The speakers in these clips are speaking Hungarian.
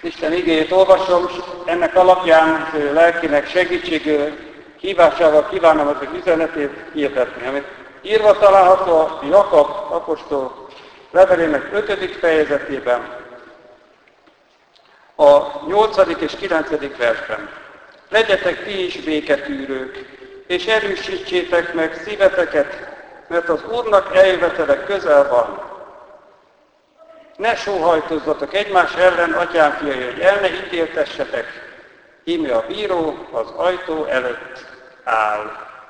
Isten igéjét olvasom, és ennek alapján lelkinek segítségül hívásával kívánom az üzenetét hirdetni, amit írva található a Jakab apostol levelének 5. fejezetében, a 8. és 9. versben. Legyetek ti is béketűrők, és erősítsétek meg szíveteket, mert az Úrnak eljövetele közel van. Ne sóhajtozzatok egymás ellen, atyám fiai, hogy el ne ítéltessetek, íme a bíró az ajtó előtt áll.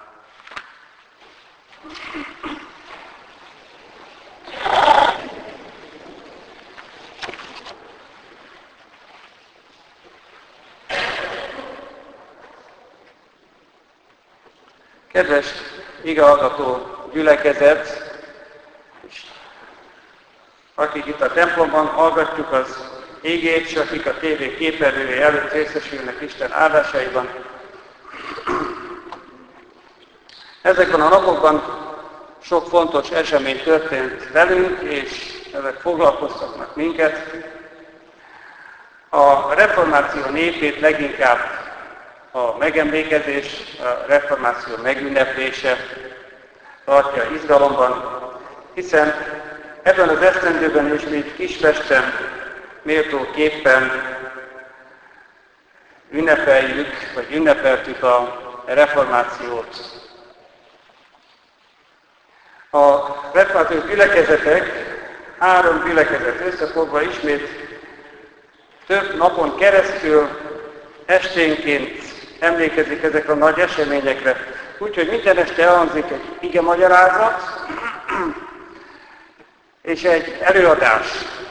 Kedves igehallgató gyülekezet, és akik itt a templomban hallgatjuk az igét, és akik a tévé képernyője előtt részesülnek Isten áldásaiban. Ezekben a napokban sok fontos esemény történt velünk, és ezek foglalkoztatnak minket. A reformáció népét leginkább a megemlékezés, a reformáció megünneplése tartja izgalomban, hiszen ebben az esztendőben is mi Kispesten méltóképpen ünnepeltük a reformációt. A reformáció gyülekezetek, 3 gyülekezet összefogva ismét több napon keresztül esténként emlékezik ezekre a nagy eseményekre. Úgyhogy minden este elhangzik egy igemagyarázat és egy előadás.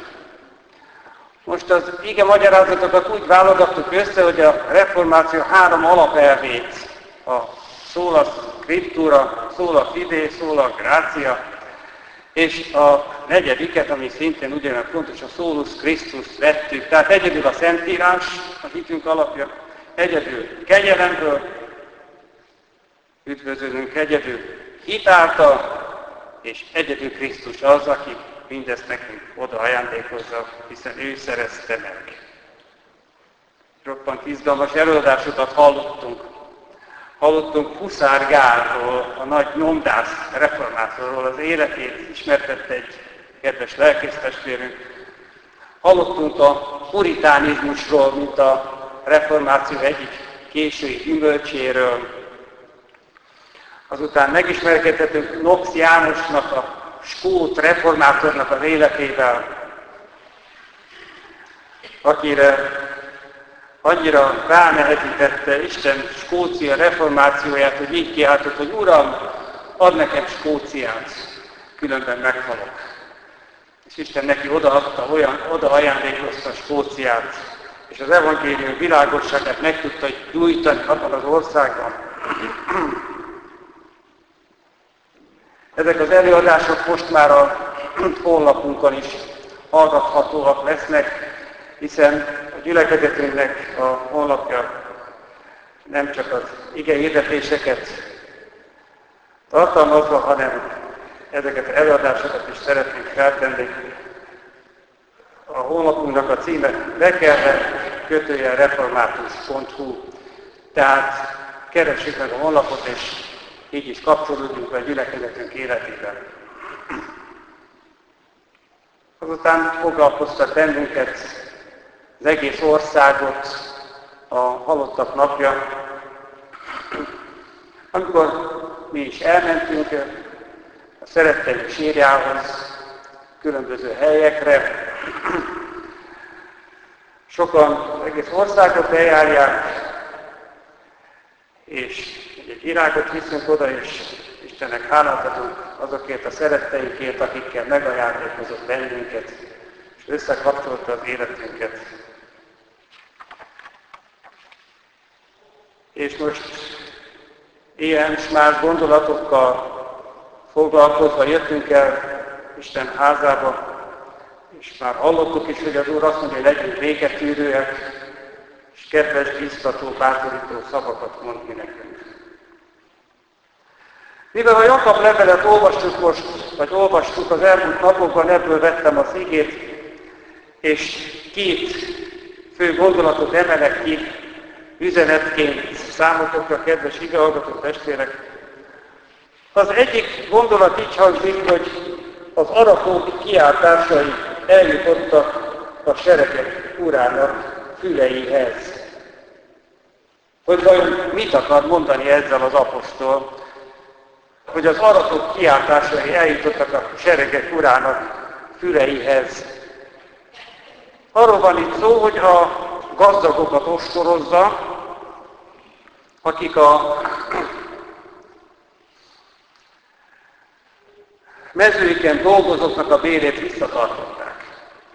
Most az igemagyarázatokat úgy válogattuk össze, hogy a reformáció 3 alapelvét, a sola scriptura, sola fide, sola gratia, és a 4., ami szintén ugyanolyan fontos, a solus Christus vettük. Tehát egyedül a Szentírás, a hitünk alapja, egyedül kegyelemből üdvözölünk, egyedül hit által, és egyedül Krisztus az, aki mindezt nekünk oda ajándékozza, hiszen ő szerezte meg. Roppant izgalmas előadásokat hallottunk. Hallottunk Huszár Gálról, a nagy nyomdász reformátorról, az életét ismertette egy kedves lelkésztestvérünk. Hallottunk a puritánizmusról, mint a reformáció egyik késői gyümölcséről. Azután megismerkedhetünk Knox Jánosnak, a skót reformátornak az életével, akire annyira ránehezítette Isten Skócia reformációját, hogy így kiáltott, hogy Uram, add nekem Skóciát, különben meghalok. És Isten neki oda ajándékozta Skóciát, és az evangélium világosságát meg tudta gyújtani abban az országban. Ezek az előadások most már a honlapunkon is hallgathatóak lesznek, hiszen a gyülekezetünknek a honlapja nem csak az ige hirdetéseket tartalmazva, hanem ezeket az előadásokat is szeretnénk feltenni. A honlapunknak a címe bekerre-református.hu. Tehát keressük meg a honlapot, és így is kapcsolódjunk a gyülekezetünk életében. Azután foglalkoztat bennünket az egész országot a halottak napja, amikor mi is elmentünk a szeretteink sírjához, különböző helyekre. Sokan egész országot bejárják, és egy virágot viszünk oda, és Istennek hálát adunk azokért a szeretteinkért, akikkel megajándékozott bennünket, és összekapcsolta az életünket. És most ilyen és más gondolatokkal foglalkozva jöttünk el Isten házába, és már hallottuk is, hogy az Úr azt mondja, hogy legyünk béketűrőek, és kedves, biztató, bátorító szavakat mond mi nekünk. Mivel a Jakab levelet olvastuk az elmúlt napokban, ebből vettem az igét, és 2 fő gondolatot emelek ki üzenetként számotokra, kedves igehallgató testvérek. Az egyik gondolat így hangzik, hogy az aratók kiáltásai eljutottak a seregek urának füleihez. Hogy vajon mit akar mondani ezzel az apostol, hogy az aratók kiáltásai eljutottak a seregek urának füleihez. Arról van itt szó, hogy a gazdagokat ostorozza, akik a mezőiken dolgozóknak a bérét visszatartották.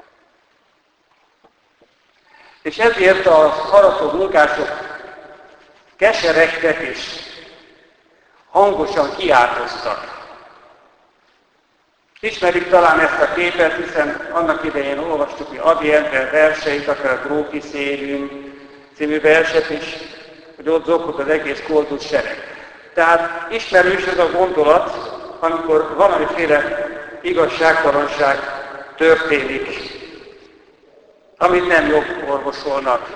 És ezért az arató munkások keseregtek és hangosan kiáltoztak. Ismerik talán ezt a képet, hiszen annak idején olvastuk, hogy Ady Endre verseit, akár a Grófi Szélünk című verset is, hogy ott zokog az egész koldus sereg. Tehát ismerős ez a gondolat, amikor valamiféle igazságtalanság történik, amit nem jogorvosolnak.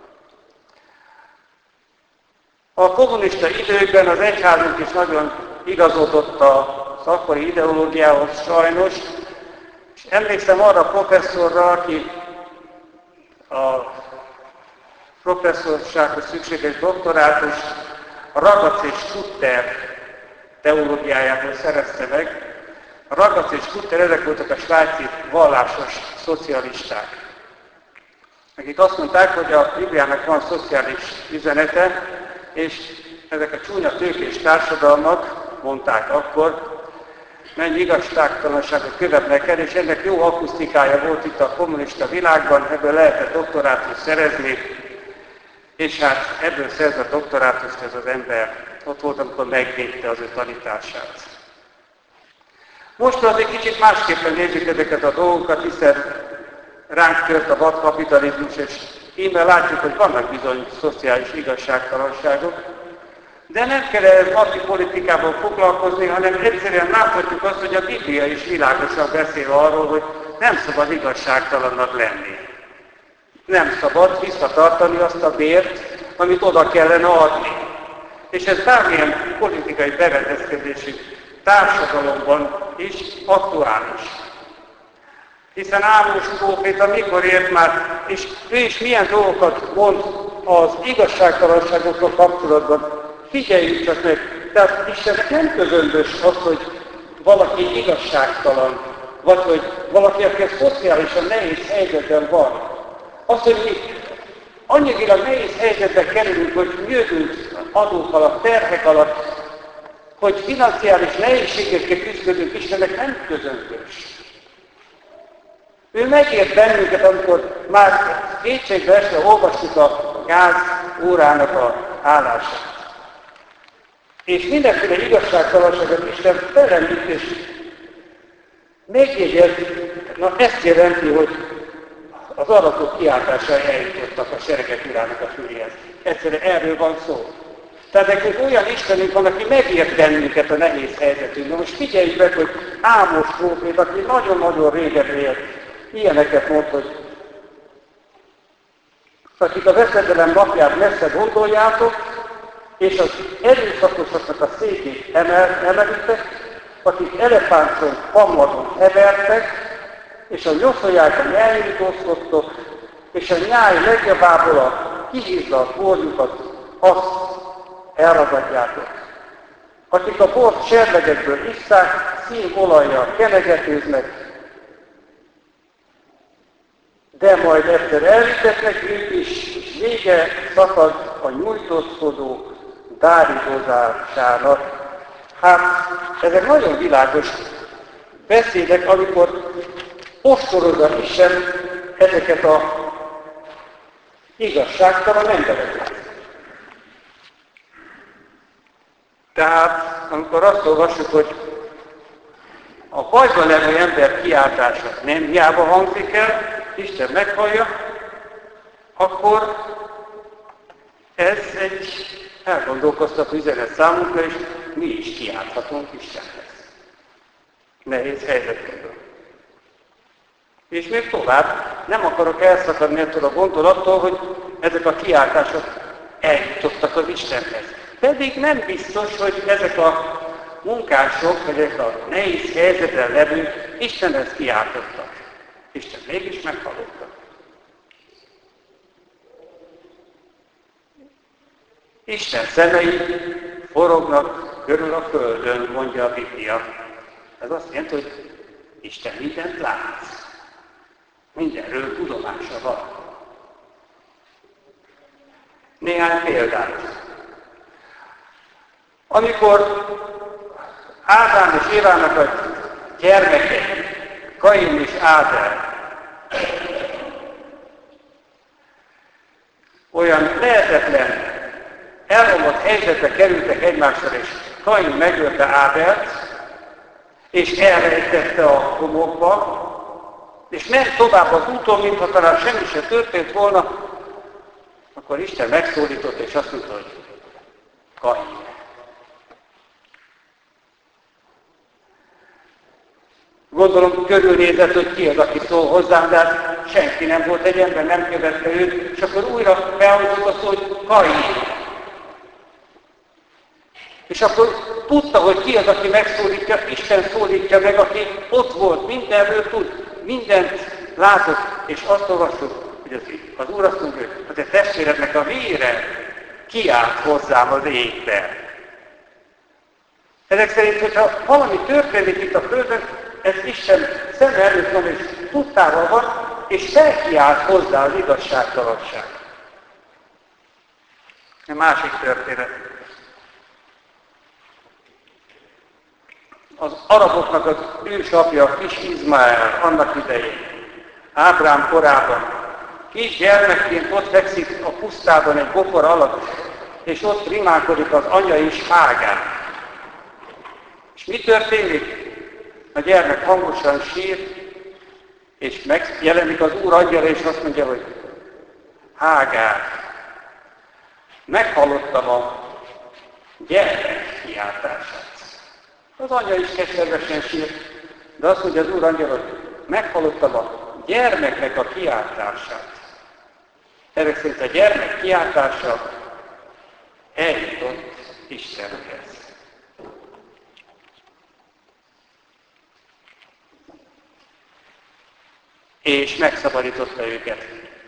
A kommunista időkben az egyházunk is nagyon igazodott az akkori ideológiához sajnos, és emlékszem arra a professzorra, aki a professzorsághoz szükséges doktorátus a Ragacz és Sutter teológiájából szerezte meg. A Ragacz és Sutter, ezek voltak a svájci vallásos szocialisták, akik azt mondták, hogy a Bibliának van szociális üzenete, és ezek a csúnya tőkés társadalmak, mondták akkor, mennyi igazságtalanságot követnek el, és ennek jó akusztikája volt itt a kommunista világban, ebből lehetett doktorátust szerezni, és hát ebből szerzett doktorátust ez az ember. Ott volt, amikor megvédte az ő tanítását. Most azért kicsit másképpen nézzük ezeket a dolgokat, hiszen ránk tört a vadkapitalizmus, és íme látjuk, hogy vannak bizony szociális igazságtalanságok, de nem kell ez napi politikával foglalkozni, hanem egyszerűen láthatjuk azt, hogy a Biblia is világosan beszél arról, hogy nem szabad igazságtalannak lenni. Nem szabad visszatartani azt a bért, amit oda kellene adni. És ez bármilyen politikai berendezkedésű társadalomban is aktuális. Hiszen Ámós próféta mikor ért már, és ő is milyen dolgokat mond az igazságtalanságokkal kapcsolatban. Figyeljük csak meg, tehát Istennek nem közömbös az, hogy valaki igazságtalan, vagy hogy valaki, aki szociálisan nehéz helyzetben van. Az, hogy mi anyagilag nehéz helyzetbe kerülünk, hogy nyögünk adók alatt, terhek alatt, hogy financiális nehézségekkel küzdködünk, Istennek nem közömbös. Ő megért bennünket, amikor már kétségbe esve olvassuk a gáz órának a állását. És mindenféle igazságtalanságot Isten felemlít, és megjegyez, na ezt jelenti, hogy az aratok kiáltásai eljutottak a seregek urának a füléhez. Egyszerűen erről van szó. Tehát nekünk olyan Istenünk van, aki megért bennünket a nehéz helyzetünkben. Most figyeljük meg, hogy Ámos prófét, aki nagyon-nagyon régen élt, ilyeneket mond, hogy akik a veszedelem napját messze gondoljátok, és az erőszakosoknak a székét emelitek, akik elefántson, hamvadon hevertek, és a nyoszolják a nyájait osztottok, és a nyáj legjobbából a kihízlalt borjukat, azt elragadjátok. Akik a bort serlegekből isszák, színolajjal kenegetőznek, de majd egyszer elvitetnek ők is, és vége szakad a nyújtózkodók dáridozásának. Hát, ezek nagyon világos beszédek, amikor ostorozza Isten ezeket a igazságtalan embereket. Tehát, amikor azt olvassuk, hogy a bajban levő ember kiáltása nem hiába hangzik el, Isten meghallja, akkor ez egy elgondolkoztató üzenet számunkra, és mi is kiálthatunk Istenhez. Nehéz helyzetből. És még tovább, nem akarok elszakadni ettől a gondolattól, hogy ezek a kiáltások eljutottak az Istenhez. Pedig nem biztos, hogy ezek a munkások, vagy ezek a nehéz helyzetben levők Istenhez kiáltottak. Isten mégis meghallotta. Isten szemei forognak körül a földön, mondja a Biblia. Ez azt jelenti, hogy Isten mindent lát. Mindenről tudomása van. Néhány példát. Amikor Ádám és Évának a gyermekei, Kain és Ábel, olyan lehetetlen, elromlott helyzetbe kerültek egymással, és Kain megölte Ábelt, és elrejtette a homokba, és ment tovább az úton, mintha talán semmi se történt volna, akkor Isten megszólított, és azt mondta, hogy Kain. Gondolom körülnézett, hogy ki az, aki szól hozzám, de hát senki nem volt, egy ember nem követte őt, és akkor újra behangzott a szó, hogy Kain. És akkor tudta, hogy ki az, aki megszólítja, Isten szólítja meg, aki ott volt, mindenről tud, mindent látott, és azt olvassuk, hogy az Úr azt mondja, hogy a te testvérednek a vére kiállt hozzám az égbe. Ezek szerint, hogyha valami történik itt a földön, ez Isten szeme előtt van, és tudtával van, és felkiált hozzá az igazságtalanság. A másik történet. Az araboknak az ősapja, kis Izmael annak idején, Ábrám korában, kis gyermekként ott fekszik a pusztában egy bokor alatt, és ott rimálkodik az anya is Hágár. És mi történik? A gyermek hangosan sír, és megjelenik az Úr angyala, és azt mondja, hogy Hágár, meghallottam a gyermek kiáltását. Az anya is keservesen sír, de azt mondja az Úr angyala, hogy meghallottam a gyermeknek a kiáltását. Ezek szerint a gyermek kiáltása eljutott Istenhez. És megszabadította őket.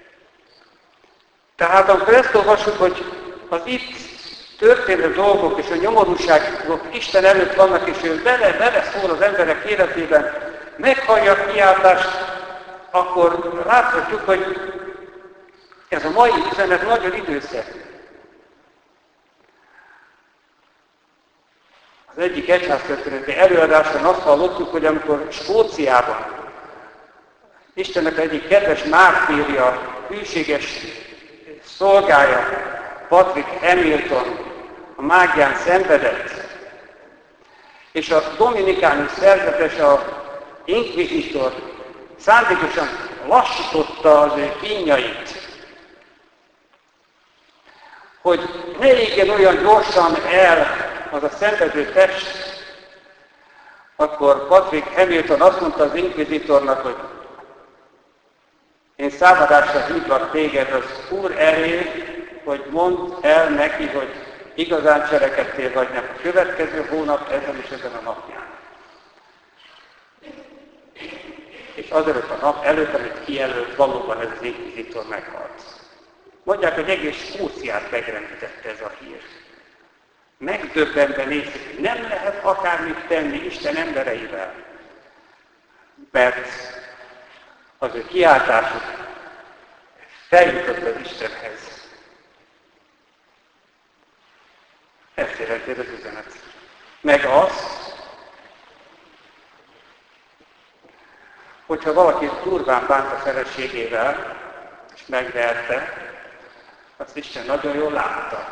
Tehát amikor ezt olvassuk, hogy az itt történő dolgok és a nyomorúságok Isten előtt vannak, és ő bele szól az emberek életében, meghallja a kiáltást, akkor láthatjuk, hogy ez a mai üzenet nagyon időszerű. Az egyik egyháztörténeti előadáson azt hallottuk, hogy amikor Skóciában Istennek egyik kedves mártírja, hűséges szolgája, Patrick Hamilton a mágián szenvedett, és a dominikánus szerzetes, a inkvizitor szándékosan lassította az ő kínjait, hogy ne égjen olyan gyorsan el az a szenvedő test, akkor Patrick Hamilton azt mondta az inkvizitornak, hogy én számadásra hívlak téged az Úr elé, hogy mondd el neki, hogy igazán cselekedtél vagy nem a következő hónap ezen és ezen a napján. És azelőtt a nap előtt, amit kijelölt, valóban ez az inkvizitor meghalt. Mondják, hogy egész Skóciát megrendítette ez a hír. Megdöbbenve nézik, hogy nem lehet akármit tenni Isten embereivel. Mert az ő kiáltásuk feljutott az Istenhez. Ezt jelenti az üzenet. Meg azt, hogyha valaki durván bánt a feleségével, és megverte, azt Isten nagyon jól látta.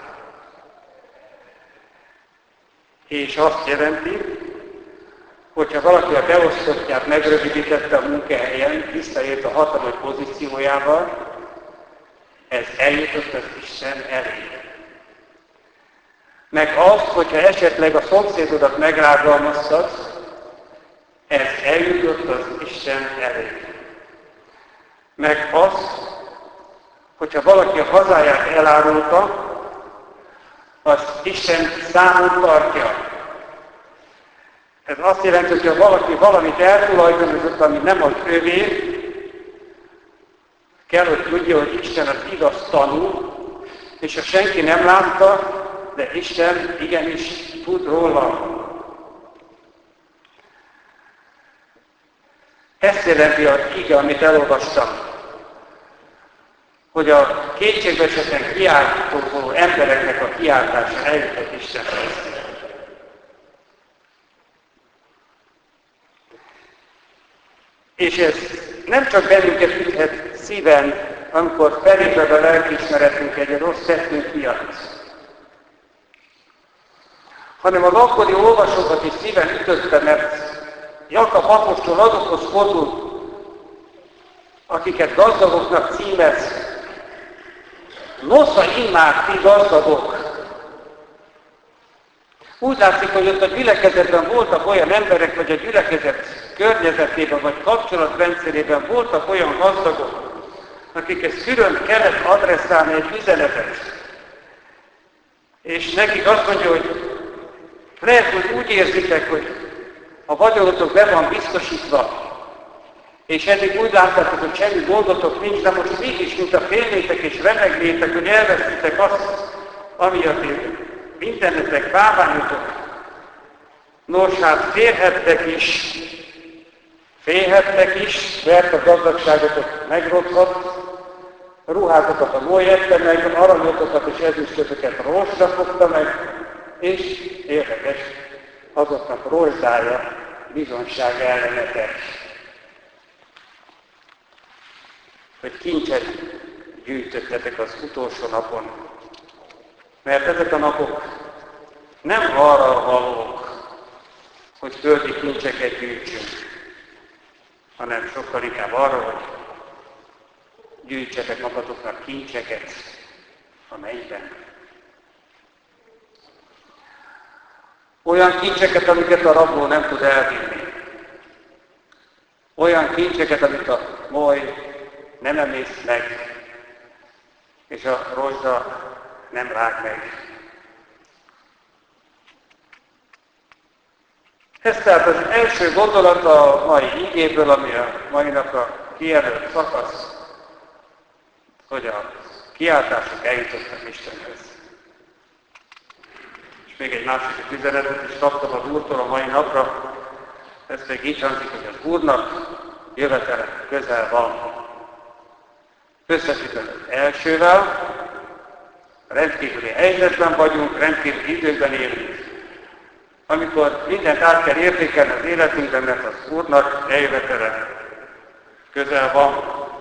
És azt jelenti, hogyha valaki a beosztottját megrövidítette a munkahelyen, visszaért a hatalmi pozíciójával, ez eljutott az Isten elé. Meg azt, hogyha esetleg a szomszédodat megrágalmaztad, ez eljutott az Isten elé. meg az, hogyha valaki a hazáját elárulta, azt Isten számon tartja. Ez azt jelenti, hogy ha valaki valamit eltulajdonított, ami nem az övé, kell, hogy tudja, hogy Isten az igaz tanú, és ha senki nem látta, de Isten igenis tud róla. Ezt jelenti az ige, amit elolvastam, hogy a kétségbeesetten kiáltó embereknek a kiáltása eljutott Istenhez. És ez nem csak bennünket üthet szíven, amikor feléped a lelkiismeretünk egy rossz tettünk miatt, hanem az akkori olvasókat is szíven ütötte, mert Jakab apostol azokhoz fordult, akiket gazdagoknak címez. Nosza immár ti gazdagok! Úgy látszik, hogy ott a gyülekezetben voltak olyan emberek, vagy a gyülekezet környezetében, vagy kapcsolatrendszerében voltak olyan gazdagok, akikhez külön kellett adresszálni egy üzenetet. És nekik azt mondja, hogy lehet, hogy úgy érzitek, hogy a vagyonotok be van biztosítva, és eddig úgy láttátok, hogy semmi gondotok nincs, de most mégis, mint a félnétek és remegnétek, hogy elvesztitek azt, amiatt mindenetek báványotok. Nos, hát félhettek is, mert a gazdagságotok megrothat, ruhátokat a moly ette meg, aranyotokat és ezüstötöket rózsa fogta meg, és érdekes, azoknak rózsája bizonyság ellenetek. Hogy kincset gyűjtöttetek az utolsó napon. Mert ezek a napok nem arra valók, hogy földi kincseket gyűjtsünk, hanem sokkal inkább arra, hogy gyűjtsetek magatoknak kincseket a mennyben. Olyan kincseket, amiket a rabló nem tud elvinni. Olyan kincseket, amit a moly nem emészt meg, és a rozsda nem rág meg. Ez tehát az első gondolat a mai igéből, ami a mai nap a kijelölt szakasz, hogy a kiáltások eljutottak Istenhez. És még egy másik üzenetet is kaptam az Úrtól a mai napra, ez még így hangzik, hogy az Úrnak jövetele közel van. Összefüggően az elsővel, rendkívüli helyzetben vagyunk, rendkívüli időben élünk. Amikor mindent át kell értékelni az életünkben, mert az Úrnak eljövetele közel van.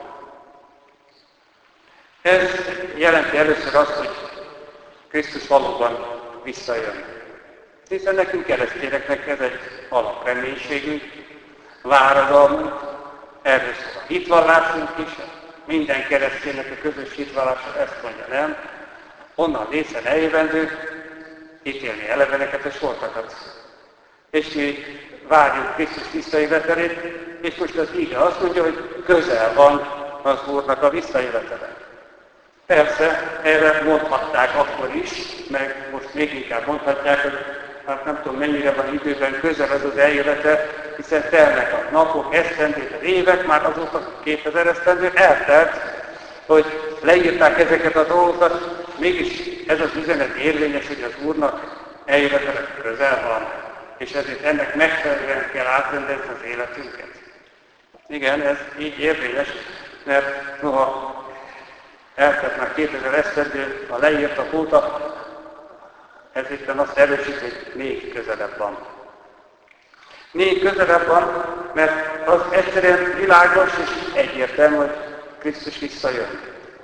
Ez jelenti először azt, hogy Krisztus valóban visszajön. Hiszen nekünk keresztényeknek ez egy alapreménységünk, váradalmunk, erről szól a hitvallásunk is, minden kereszténynek a közös hitvallása ezt mondja, nem? Onnan részen eljövendő, ítélni eleveneket és sortakat. És mi várjuk Krisztus visszajövetelét, és most az ige azt mondja, hogy közel van az Úrnak a visszajövetele. Persze, erre mondhatták akkor is, meg most még inkább mondhatják, hogy hát nem tudom mennyire van időben közel ez az eljövetel, hiszen telnek a napok, esztendők, az évek, már azóta 2000 esztendő eltelt, hogy leírták ezeket a dolgokat, mégis ez az üzenet érvényes, hogy az Úrnak eljövetele közel van, és ezért ennek megfelelően kell átrendezni az életünket. Igen, ez így érvényes, mert noha eltelt már 2000 esztendő a leírtak óta, ezért azt erősít, hogy még közelebb van. Még közelebb van, mert az egyszerűen világos és egyértelmű, hogy Krisztus visszajön.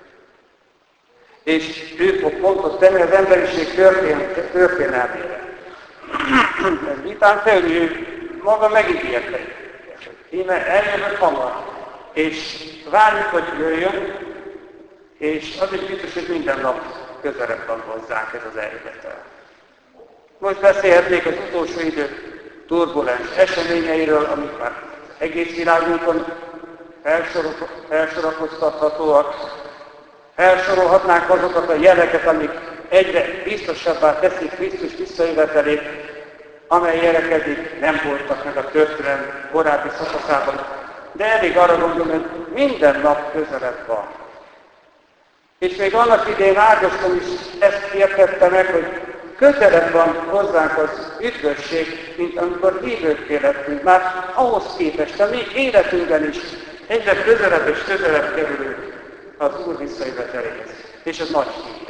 És ő fog pontot tenni az emberiség történelmére. Ez vitán felül ő maga megígérte, hogy íme eljövök hamar, és várjuk, hogy jöjjön, és az is biztos, hogy minden nap közelebb van hozzánk ez az eljövetel. Most beszélhetnék az utolsó idő turbulens eseményeiről, amik már egész világunkon felsorakoztathatóak. Felsorolhatnánk azokat a jeleket, amik egyre biztosabbá teszik Krisztus visszajövetelét, amely jelek eddig nem voltak meg a történelem korábbi szakaszában. De elég arra gondolom, hogy minden nap közelebb van. És még annak idején Ágoston is ezt értette meg, hogy közelebb van hozzánk az üdvösség, mint amikor hívőkké lettünk. Már ahhoz képest, a mi életünkben is egyre közelebb és közelebb kerülünk az Úr visszajöveteléhez. És ez nagy hír.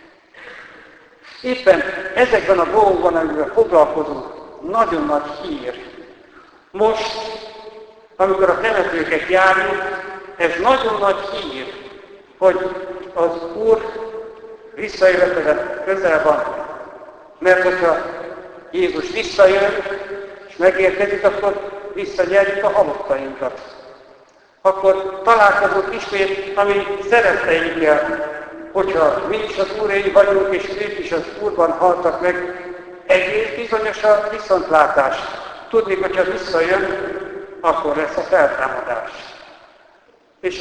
Éppen ezekben a dolgokban, amivel foglalkozunk, nagyon nagy hír. Most, amikor a temetőket járjuk, ez nagyon nagy hír, hogy az Úr visszajövetele közel van. Mert hogyha Jézus visszajön, és megérkezik, akkor visszanyerjük a halottainkat. Akkor találkozunk ismét a mi szeretteinkkel, hogyha mi is az Úréi vagyunk, és ők is az Úrban haltak meg, egész bizonyos a viszontlátás. Tudni, hogyha visszajön, akkor lesz a feltámadás. És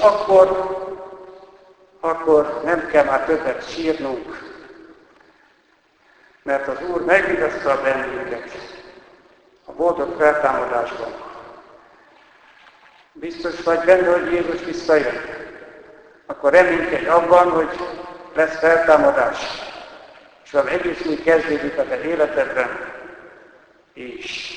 akkor nem kell már többet sírnunk, mert az Úr megvigasztal bennünket a boldog feltámadásban. Biztos vagy benne, hogy Jézus visszajön. Akkor reménykedj abban, hogy lesz feltámadás. És valami egész úgy kezdődik a te életedben. És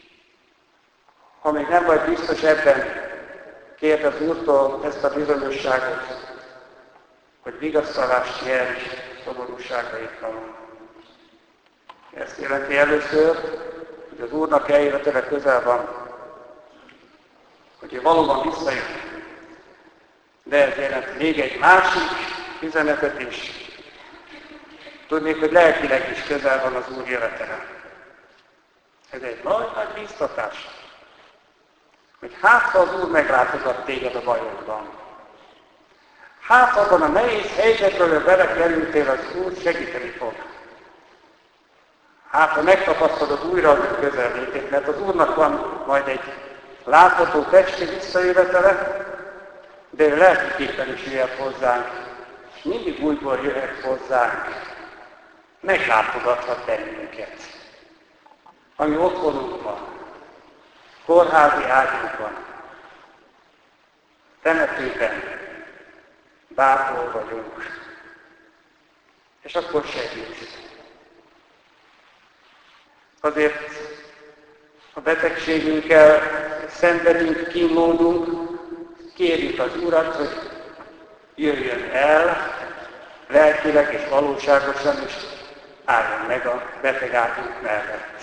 ha még nem vagy biztos ebben, kérd az Úrtól ezt a bizonyosságot, hogy vigasztalást nyerj szomorúságaidban. Ezt jelenti először, hogy az Úrnak eljövetele közel van, hogy ő valóban visszajön. De ez jelent még egy másik üzenetet is. Tudnék, hogy lelkileg is közel van az Úr jövetele. Ez egy nagy bíztatás. Hogy ha az Úr meglátogat téged a bajodban. Abban a nehéz helyzetről belekerültél, az Úr segíteni fog. Ha megtapasztalod újra az Úr közellétét, mert az Úrnak van majd egy látható testi visszajövetele, de ő lelkiképpen is jöhet hozzánk, és mindig újból jöhet hozzánk, meglátogathat bennünket. Ami otthonunkban, kórházi ágyunkban, temetőben, bárhol vagyunk, és akkor segít. Azért a betegségünkkel szenvedünk, kínlódunk, kérjük az Urat, hogy jöjjön el, lelkileg és valóságosan is álljon meg a beteg ágyunk mellett.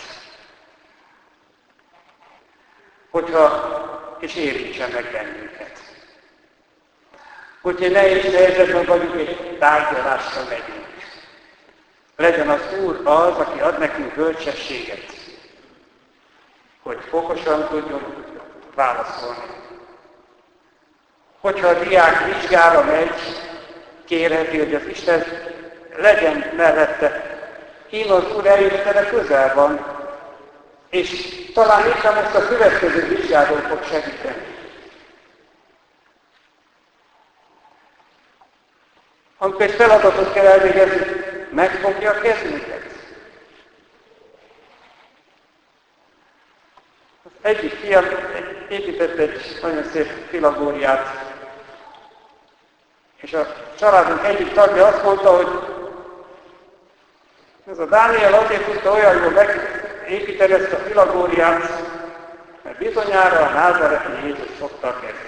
És érintsen meg bennünket. Hogyha nehéz helyzetben vagyunk, egy tárgyalásra megyünk. Legyen az Úr az, aki ad nekünk bölcsességet, hogy fokosan tudjunk válaszolni. Hogyha a diák vizsgára megy, kérheti, hogy az Isten legyen mellette. Én az Úr eljövetele közel van, és talán éppen most a következő vizsgáról fog segíteni. Amikor egy feladatot kell elvégezni, megfogja a kezünket. Az egyik fiam épített egy nagyon szép filagóriát, és a családunk egyik tagja azt mondta, hogy ez a Dániel azért tudta olyan jól megépíteni ezt a filagóriát, mert bizonyára a názáreti Jézus fogta a kezét.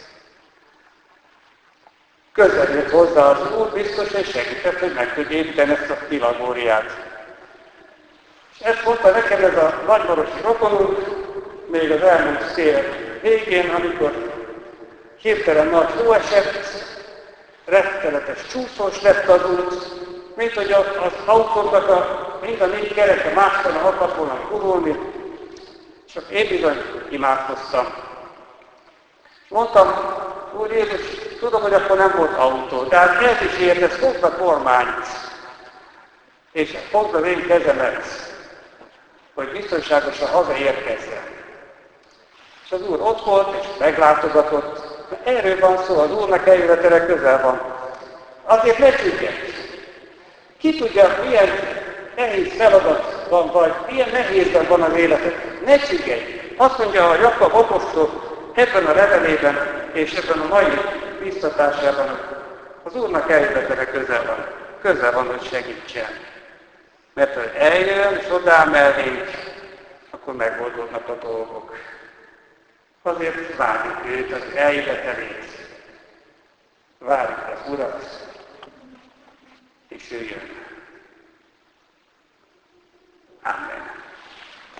Közel jött hozzá az Úr biztos, és segített, hogy meg tudja építeni ezt a filagóriát. És ezt mondta nekem ez a nagymarosi rokonunk, még az elmúlt tél végén, amikor hirtelen nagy hó esett, rettenetes csúszós lett az út, mint hogy az autóknak mind a négy kereke máskor akart volna gurulni, csak én bizony imádkoztam. És mondtam, Úr Jézus, tudom, hogy akkor nem volt autó, de hát ez is érdez, fogd a kormányt, és fogd az én kezemet, hogy biztonságosan hazaérkezzen. És az Úr ott volt, és meglátogatott, Erről van szó, az Úrnak eljövetele közel van. Azért ne csüggedj! Ki tudja, milyen nehéz feladat van, vagy milyen nehézben van az életed. Ne csüggedj! Azt mondja a Jakab apostol ebben a levelében és ebben a mai biztatásában, az Úrnak eljövetele közel van. Közel van, hogy segítsen. Mert ha eljön, és odáll mellénk, akkor megoldódnak a dolgok. Azért várjuk őt, az eljövetelét. Várjuk az Urat, és ő jön. Amen.